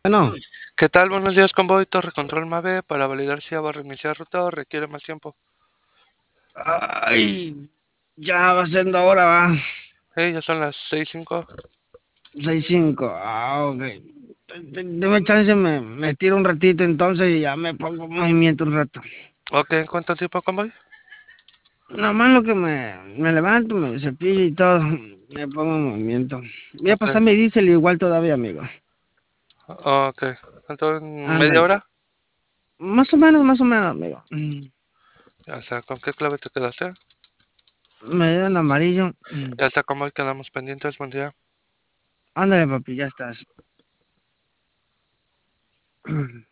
No, ¿Qué tal? Buenos días, convoy Torre Control Mave. Para validar si ya va a reiniciar ruta o requiere más tiempo. ay, ya va siendo hora, va. Hey, ya son las 6:05. 6:05. Ok. Deme chance, me tiro un ratito entonces y ya me pongo en movimiento un rato. Ok, ¿en cuánto tiempo, convoy? Nada más lo que me levanto, me cepillo y todo, me pongo en movimiento. Voy a Ok, pasar mi diésel igual todavía, amigo. ok. Entonces, ¿media Ándale. hora? Más o menos, amigo. Ya sea, ¿con qué clave te quedaste? Me dio en amarillo. Ya está, convoy, quedamos pendientes. Buen día. Ándale, papi, ya estás.